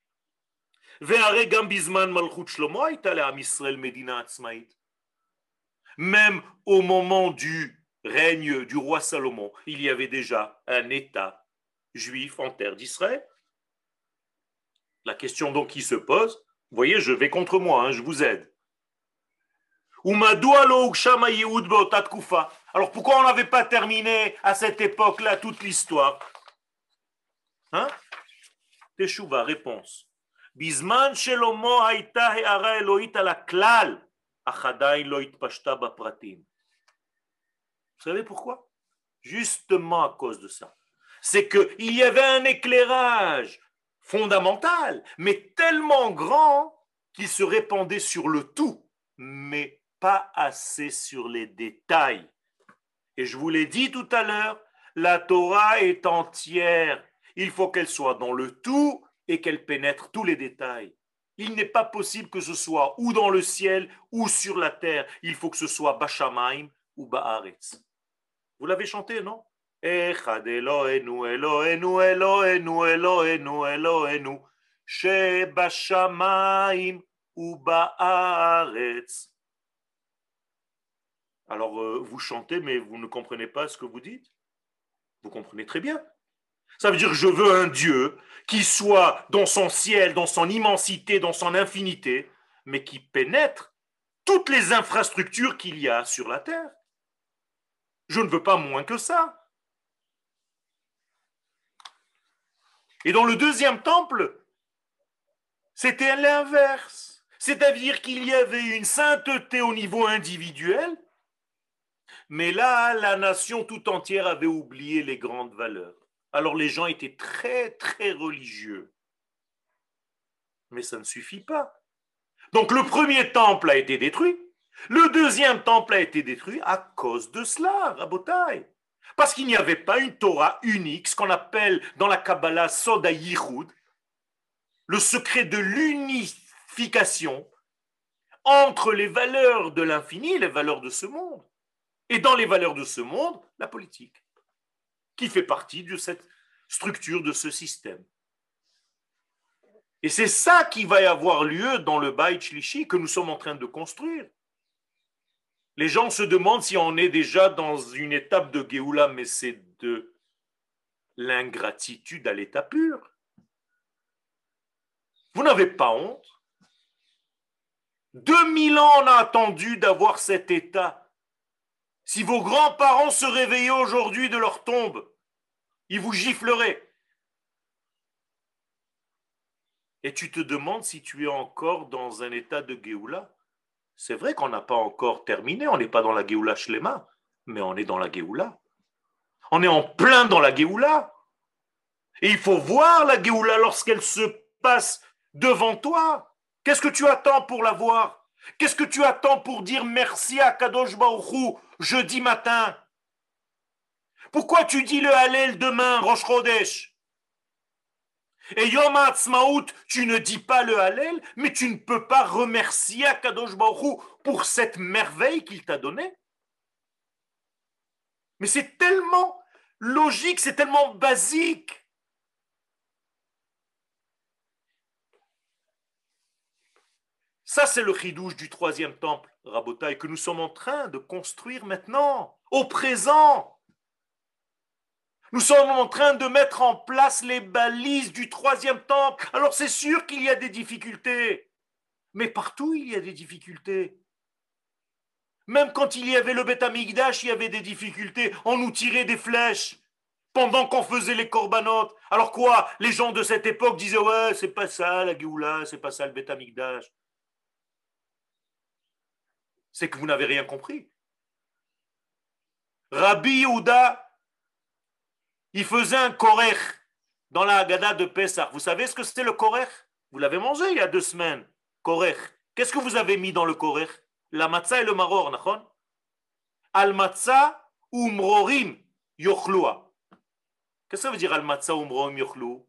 Même au moment du règne du roi Salomon, il y avait déjà un État juif en terre d'Israël. La question donc qui se pose, vous voyez, je vais contre moi, je vous aide. Alors pourquoi on n'avait pas terminé à cette époque-là toute l'histoire? Teshuva, réponse. Bisman shelomo haïta he'ara Elohit ala klal, achadaï lo itpashta bapratim. Vous savez pourquoi? Justement à cause de ça. C'est qu'il y avait un éclairage fondamental, mais tellement grand qu'il se répandait sur le tout, mais pas assez sur les détails. Et je vous l'ai dit tout à l'heure, la Torah est entière. Il faut qu'elle soit dans le tout et qu'elle pénètre tous les détails. Il n'est pas possible que ce soit ou dans le ciel ou sur la terre. Il faut que ce soit Bashamaim ou Baaretz. Vous l'avez chanté, non? Echad Elohenu, Elohenu, Elohenu, Elohenu, Elohenu, Shebashamaim ou Baaretz. Alors, vous chantez, mais vous ne comprenez pas ce que vous dites. Vous comprenez très bien. Ça veut dire que je veux un Dieu qui soit dans son ciel, dans son immensité, dans son infinité, mais qui pénètre toutes les infrastructures qu'il y a sur la terre. Je ne veux pas moins que ça. Et dans le deuxième temple, c'était l'inverse. C'est-à-dire qu'il y avait une sainteté au niveau individuel, mais là, la nation tout entière avait oublié les grandes valeurs. Alors les gens étaient très, très religieux. Mais ça ne suffit pas. Donc le premier temple a été détruit. Le deuxième temple a été détruit à cause de cela, Rabotai. Parce qu'il n'y avait pas une Torah unique, ce qu'on appelle dans la Kabbalah Soda Yichud, le secret de l'unification entre les valeurs de l'infini et les valeurs de ce monde. Et dans les valeurs de ce monde, la politique, qui fait partie de cette structure, de ce système. Et c'est ça qui va y avoir lieu dans le Beit Shlishi que nous sommes en train de construire. Les gens se demandent si on est déjà dans une étape de Géoula, mais c'est de l'ingratitude à l'état pur. Vous n'avez pas honte? 2000 ans on a attendu d'avoir cet état. Si vos grands-parents se réveillaient aujourd'hui de leur tombe, ils vous gifleraient. Et tu te demandes si tu es encore dans un état de Géoula. C'est vrai qu'on n'a pas encore terminé, on n'est pas dans la Géoula Shlema, mais on est dans la Géoula. On est en plein dans la Géoula. Et il faut voir la Géoula lorsqu'elle se passe devant toi. Qu'est-ce que tu attends pour la voir? Qu'est-ce que tu attends pour dire merci à Kadosh Baruch Hu jeudi matin? Pourquoi tu dis le Hallel demain, Rosh Chodesh? Et Yom HaAtzmaut, tu ne dis pas le Hallel, mais tu ne peux pas remercier Kadosh Baruch Hu pour cette merveille qu'il t'a donnée. Mais c'est tellement logique, c'est tellement basique. Ça, c'est le chidouche du troisième temple, Rabotai, que nous sommes en train de construire maintenant, au présent. Nous sommes en train de mettre en place les balises du troisième temple. Alors c'est sûr qu'il y a des difficultés. Mais partout, il y a des difficultés. Même quand il y avait le Beth Amikdash, il y avait des difficultés. On nous tirait des flèches pendant qu'on faisait les corbanotes. Alors quoi? Les gens de cette époque disaient ouais, c'est pas ça la Géoula, c'est pas ça le Beth Amikdash. C'est que vous n'avez rien compris. Rabbi Yehuda, il faisait un korech dans la Haggadah de Pessah. Vous savez ce que c'était le korech? Vous l'avez mangé il y a 2 semaines. Korech. Qu'est-ce que vous avez mis dans le korech? La matzah et le maror, nachon? Al matzah umrorim yochloa. Qu'est-ce que ça veut dire al matzah umrorim yochlu?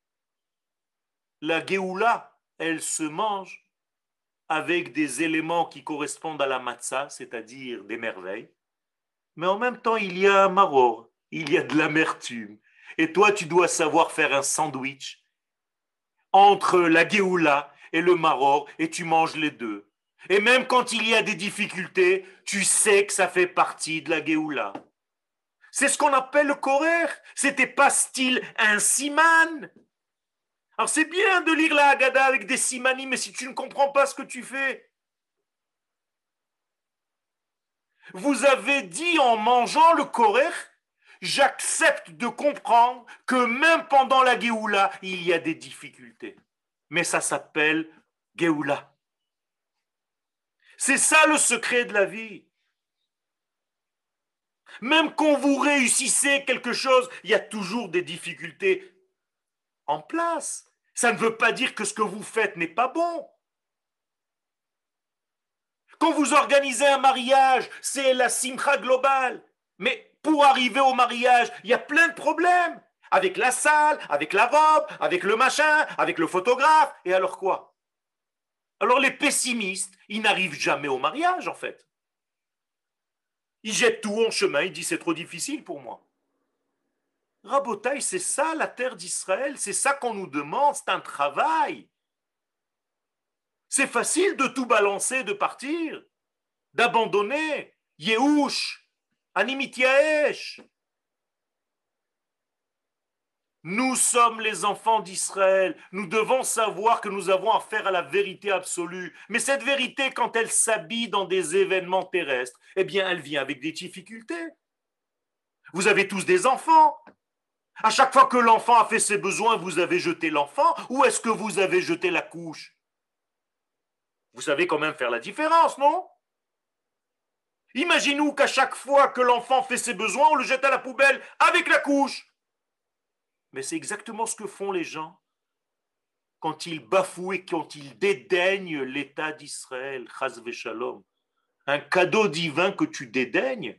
La Géoula, elle se mange avec des éléments qui correspondent à la matzah, c'est-à-dire des merveilles. Mais en même temps, il y a un maror, il y a de l'amertume. Et toi, tu dois savoir faire un sandwich entre la Géoula et le maror, et tu manges les deux. Et même quand il y a des difficultés, tu sais que ça fait partie de la Géoula. C'est ce qu'on appelle le korer. C'était pas style un siman. Alors c'est bien de lire la Haggadah avec des simanim, mais si tu ne comprends pas ce que tu fais, vous avez dit en mangeant le korer, j'accepte de comprendre que même pendant la Géoula, il y a des difficultés. Mais ça s'appelle Géoula. C'est ça le secret de la vie. Même quand vous réussissez quelque chose, il y a toujours des difficultés en place. Ça ne veut pas dire que ce que vous faites n'est pas bon. Quand vous organisez un mariage, c'est la simcha globale. Mais pour arriver au mariage, il y a plein de problèmes. Avec la salle, avec la robe, avec le machin, avec le photographe. Et alors quoi? Alors les pessimistes, ils n'arrivent jamais au mariage en fait. Ils jettent tout en chemin, ils disent c'est trop difficile pour moi. Rabotaï, c'est ça la terre d'Israël, c'est ça qu'on nous demande, c'est un travail. C'est facile de tout balancer, de partir, d'abandonner. Yehush, Animitiaesh. Nous sommes les enfants d'Israël. Nous devons savoir que nous avons affaire à la vérité absolue. Mais cette vérité, quand elle s'habille dans des événements terrestres, eh bien, elle vient avec des difficultés. Vous avez tous des enfants. À chaque fois que l'enfant a fait ses besoins, vous avez jeté l'enfant ou est-ce que vous avez jeté la couche? Vous savez quand même faire la différence, non? Imaginez-nous qu'à chaque fois que l'enfant fait ses besoins, on le jette à la poubelle avec la couche. Mais c'est exactement ce que font les gens quand ils bafouent et quand ils dédaignent l'État d'Israël, chas v'shalom. Un cadeau divin que tu dédaignes.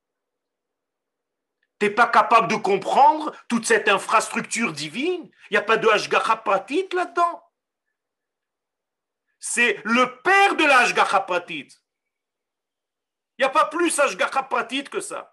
Tu n'es pas capable de comprendre toute cette infrastructure divine. Il n'y a pas de Hashgacha pratit là-dedans. C'est le père de la Hashgacha pratit. Il n'y a pas plus Hashgacha pratit que ça.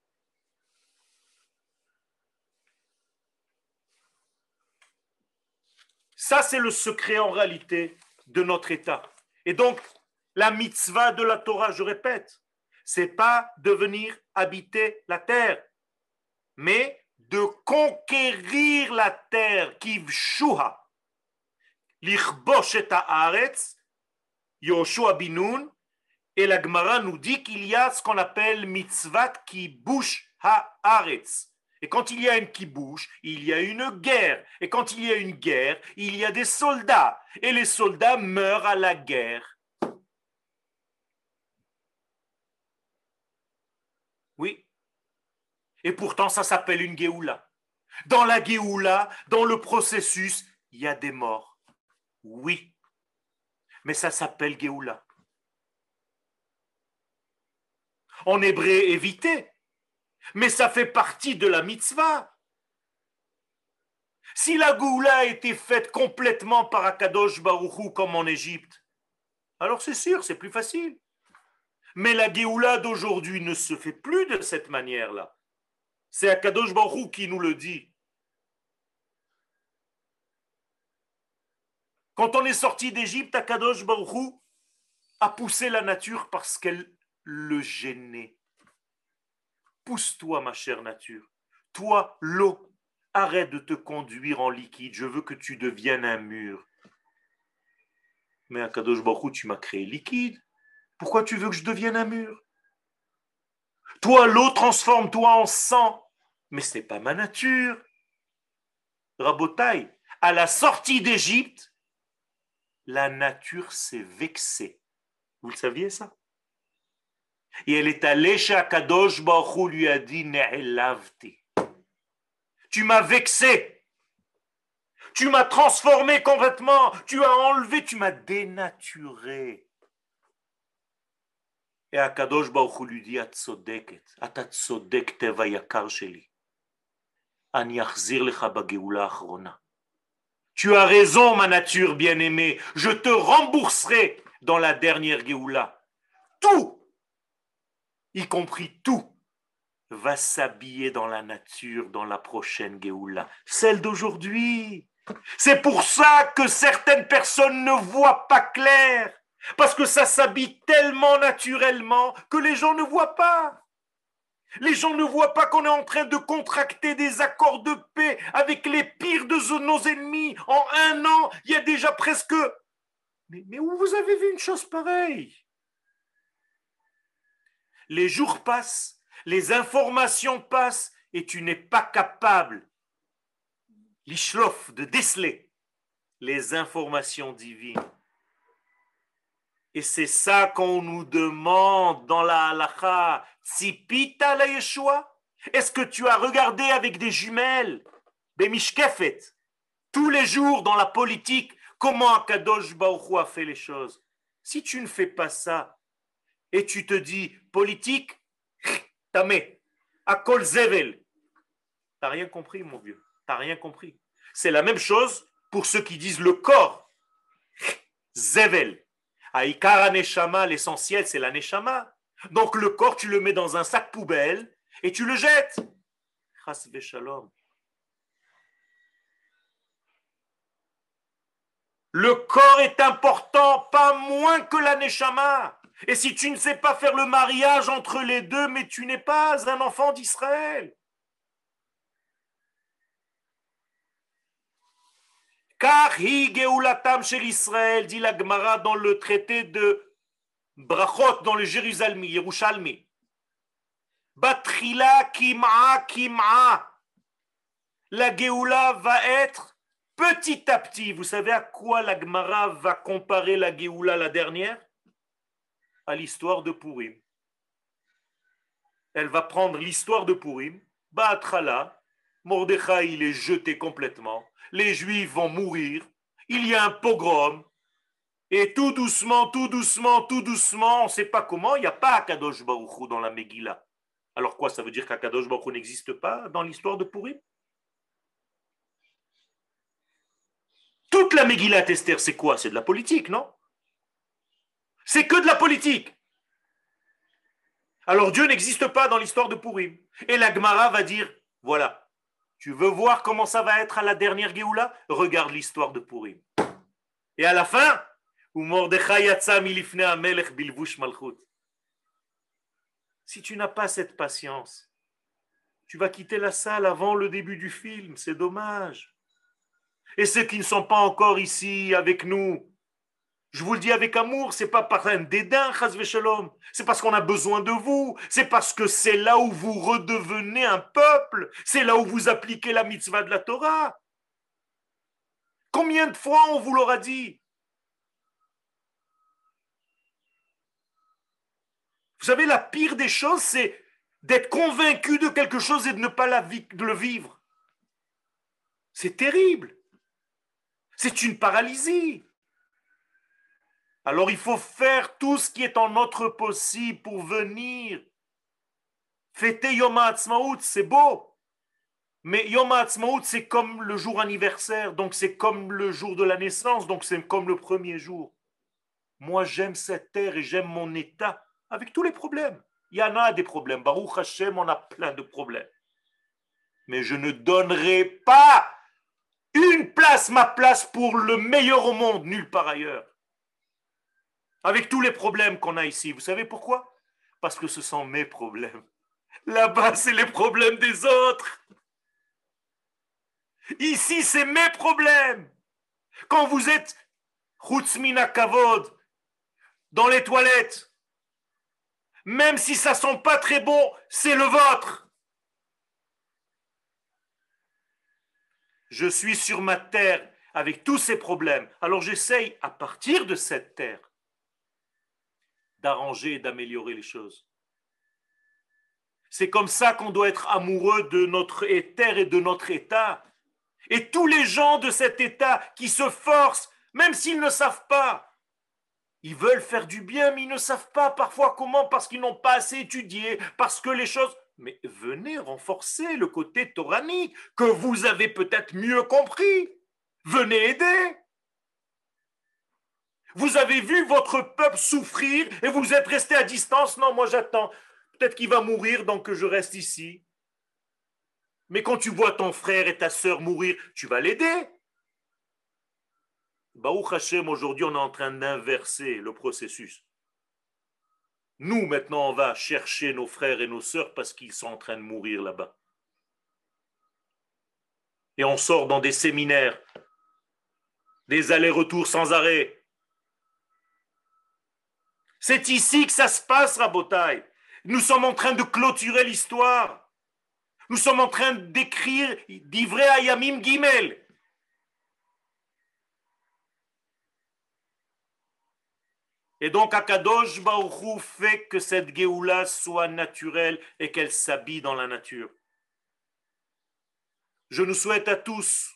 Ça, c'est le secret en réalité de notre état. Et donc, la mitzvah de la Torah, je répète, c'est pas de venir habiter la terre, mais de conquérir la terre, kivshuha, lichbosh et haaretz, Yoshua binun, et la Gemara nous dit qu'il y a ce qu'on appelle mitzvat kibush haaretz. Et quand il y a une kibouche, il y a une guerre. Et quand il y a une guerre, il y a des soldats. Et les soldats meurent à la guerre. Oui. Et pourtant, ça s'appelle une Géoula. Dans la Géoula, dans le processus, il y a des morts. Oui. Mais ça s'appelle Géoula. En hébreu, éviter. Mais ça fait partie de la mitzvah. Si la Géoula a été faite complètement par Akadosh Baruch Hu comme en Égypte, alors c'est sûr, c'est plus facile. Mais la Géoula d'aujourd'hui ne se fait plus de cette manière-là. C'est Akadosh Baruch Hu qui nous le dit. Quand on est sorti d'Égypte, Akadosh Baruch Hu a poussé la nature parce qu'elle le gênait. Pousse-toi, ma chère nature. Toi, l'eau, arrête de te conduire en liquide. Je veux que tu deviennes un mur. Mais Akadosh Baruch Hu, tu m'as créé liquide. Pourquoi tu veux que je devienne un mur? Toi, l'eau, transforme-toi en sang. Mais ce n'est pas ma nature. Rabotai, à la sortie d'Égypte, la nature s'est vexée. Vous le saviez ça? Et elle est allée chez Akadosh Baruch Hu, lui a dit, Ne'elavti. Tu m'as vexé. Tu m'as transformé complètement. Tu as enlevé, tu m'as dénaturé. Et Akadosh Baruch Hu lui dit, Atzodeket, Atatzodek teva yakar sheli. Ani achzir lecha bageula achrona. Tu as raison, ma nature bien-aimée. Je te rembourserai dans la dernière Géoula. Tout, y compris tout, va s'habiller dans la nature dans la prochaine Géoula. Celle d'aujourd'hui. C'est pour ça que certaines personnes ne voient pas clair. Parce que ça s'habille tellement naturellement que les gens ne voient pas. Les gens ne voient pas qu'on est en train de contracter des accords de paix avec les pires de nos ennemis. En un an, il y a déjà presque... Mais où vous avez vu une chose pareille? Les jours passent, les informations passent, et tu n'es pas capable, l'ishlof, de déceler les informations divines. Et c'est ça qu'on nous demande dans la halakha. Tzipita la Yeshua? Est-ce que tu as regardé avec des jumelles, des mishkefet, tous les jours dans la politique, comment Akadosh Baruch Hu a fait les choses? Si tu ne fais pas ça, et tu te dis, politique, tamé, akol zevel, t'as rien compris, mon vieux, t'as rien compris. C'est la même chose pour ceux qui disent le corps, zevel. Aïkara neshama, l'essentiel, c'est la neshama. Donc le corps, tu le mets dans un sac poubelle et tu le jettes. Chas v'shalom. Le corps est important, pas moins que la neshama. Et si tu ne sais pas faire le mariage entre les deux, mais tu n'es pas un enfant d'Israël. Car hi geulatam shel Israël, dit la Gemara dans le traité de Brachot, dans le Jérusalem, Yerushalmi. Batrila kim'a kim'a. La Géoula va être petit à petit. Vous savez à quoi la Gemara va comparer la Géoula, la dernière? À l'histoire de Purim. Elle va prendre l'histoire de Purim. Ba'atrala, Mordechai, il est jeté complètement. Les Juifs vont mourir. Il y a un pogrom. Et tout doucement, tout doucement, tout doucement, on ne sait pas comment, il n'y a pas Akadosh Baruch Hu dans la Megillah. Alors quoi, ça veut dire qu'Akadosh Baruch Hu n'existe pas dans l'histoire de Purim? Toute la Megillah Esther, c'est quoi? C'est de la politique, non? C'est que de la politique. Alors Dieu n'existe pas dans l'histoire de Purim. Et la Gemara va dire, voilà, tu veux voir comment ça va être à la dernière Géoula? Regarde l'histoire de Purim. Et à la fin, si tu n'as pas cette patience, tu vas quitter la salle avant le début du film, c'est dommage. Et ceux qui ne sont pas encore ici avec nous, je vous le dis avec amour, c'est pas par un dédain, chas v'shalom, c'est parce qu'on a besoin de vous, c'est parce que c'est là où vous redevenez un peuple, c'est là où vous appliquez la mitzvah de la Torah. Combien de fois on vous l'aura dit? Vous savez, la pire des choses, c'est d'être convaincu de quelque chose et de ne pas de le vivre. C'est terrible. C'est une paralysie. Alors il faut faire tout ce qui est en notre possible pour venir. Fêter Yom HaAtzmaout, c'est beau. Mais Yom HaAtzmaout, c'est comme le jour anniversaire, donc c'est comme le jour de la naissance, donc c'est comme le premier jour. Moi, j'aime cette terre et j'aime mon état, avec tous les problèmes. Il y en a des problèmes. Baruch Hashem, on a plein de problèmes. Mais je ne donnerai pas une place, ma place, pour le meilleur au monde, nulle part ailleurs. Avec tous les problèmes qu'on a ici. Vous savez pourquoi? Parce que ce sont mes problèmes. Là-bas, c'est les problèmes des autres. Ici, c'est mes problèmes. Quand vous êtes Chutz mina kavod, dans les toilettes. Même si ça sent pas très bon, c'est le vôtre. Je suis sur ma terre avec tous ces problèmes. Alors j'essaye, à partir de cette terre, d'arranger et d'améliorer les choses. C'est comme ça qu'on doit être amoureux de notre terre et de notre état. Et tous les gens de cet état qui se forcent, même s'ils ne savent pas, ils veulent faire du bien, mais ils ne savent pas parfois comment, parce qu'ils n'ont pas assez étudié, parce que les choses... Mais venez renforcer le côté toranique que vous avez peut-être mieux compris. Venez aider. Vous avez vu votre peuple souffrir et vous êtes resté à distance. Non, moi j'attends. Peut-être qu'il va mourir, donc je reste ici. Mais quand tu vois ton frère et ta sœur mourir, tu vas l'aider. Baruch Hashem, aujourd'hui, on est en train d'inverser le processus. Nous, maintenant, on va chercher nos frères et nos sœurs parce qu'ils sont en train de mourir là-bas. Et on sort dans des séminaires, des allers-retours sans arrêt. C'est ici que ça se passe, Rabotai. Nous sommes en train de clôturer l'histoire. Nous sommes en train d'écrire d'Ivrei Hayamim Gimel. Et donc, Akadosh Baruch Hu fait que cette Géoula soit naturelle et qu'elle s'habille dans la nature. Je nous souhaite à tous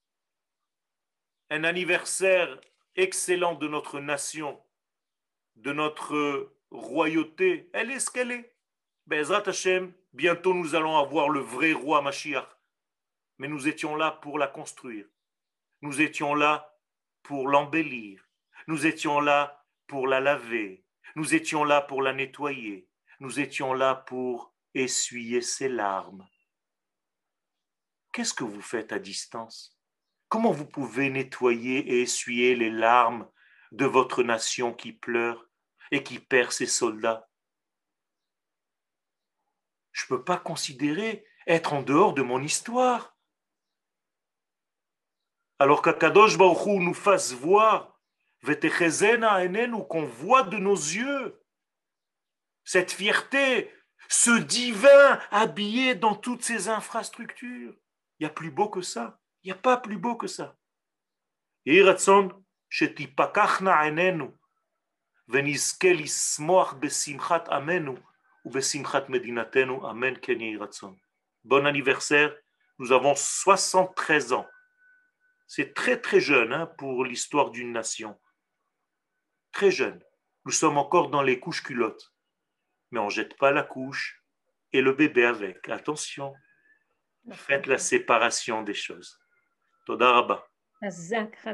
un anniversaire excellent de notre nation, de notre royauté. Elle est ce qu'elle est. Be'ezrat Hashem, bientôt nous allons avoir le vrai roi Mashiach. Mais nous étions là pour la construire. Nous étions là pour l'embellir. Nous étions là pour la laver. Nous étions là pour la nettoyer. Nous étions là pour essuyer ses larmes. Qu'est-ce que vous faites à distance? Comment vous pouvez nettoyer et essuyer les larmes de votre nation qui pleure et qui perd ses soldats? Je ne peux pas considérer être en dehors de mon histoire. Alors qu'Akadosh Baruch Hu nous fasse voir, qu'on voit de nos yeux cette fierté, ce divin habillé dans toutes ces infrastructures. Il n'y a plus beau que ça. Il n'y a pas plus beau que ça. Yeh ratzon shetipakachna einenu ונזכה לשמוח בשמחת עמנו ובשמחת מדינתנו, amen ken yeh ratzon. Bon anniversaire, nous avons 73 ans. C'est très très jeune pour l'histoire d'une nation. Très jeune. Nous sommes encore dans les couches culottes. Mais on ne jette pas la couche et le bébé avec. Attention, faites la séparation des choses. Toda Rabba.